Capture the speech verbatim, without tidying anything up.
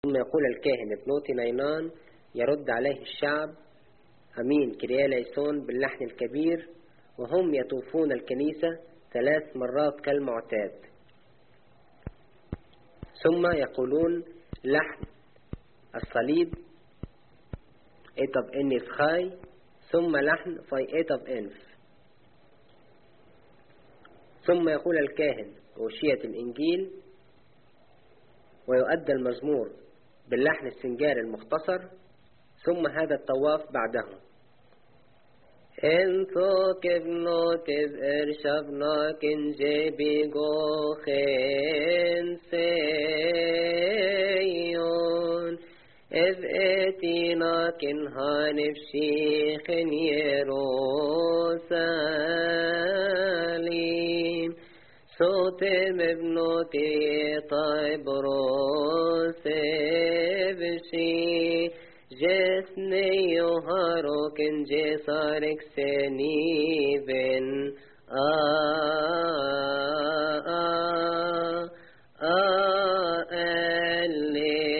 ثم يقول الكاهن ابنوتي نينان، يرد عليه الشعب أمين كرياليسون باللحن الكبير، وهم يطوفون الكنيسة ثلاث مرات كالمعتاد. ثم يقولون لحن الصليب إتب إنيس خاي، ثم لحن في إتب إنف. ثم يقول الكاهن أوشية الإنجيل، ويؤدى المزمور باللحن السنجاري المختصر، ثم هذا الطواف بعده. انتو كبنوتب ارشبنا كنجيبي غوخين سيون، اذ اتينا كنهانب شيخن يروساليم، صوتم ابنوتي طيب روسي بشي، جسني يهاركن جسارك سنيبن آه آه آه آه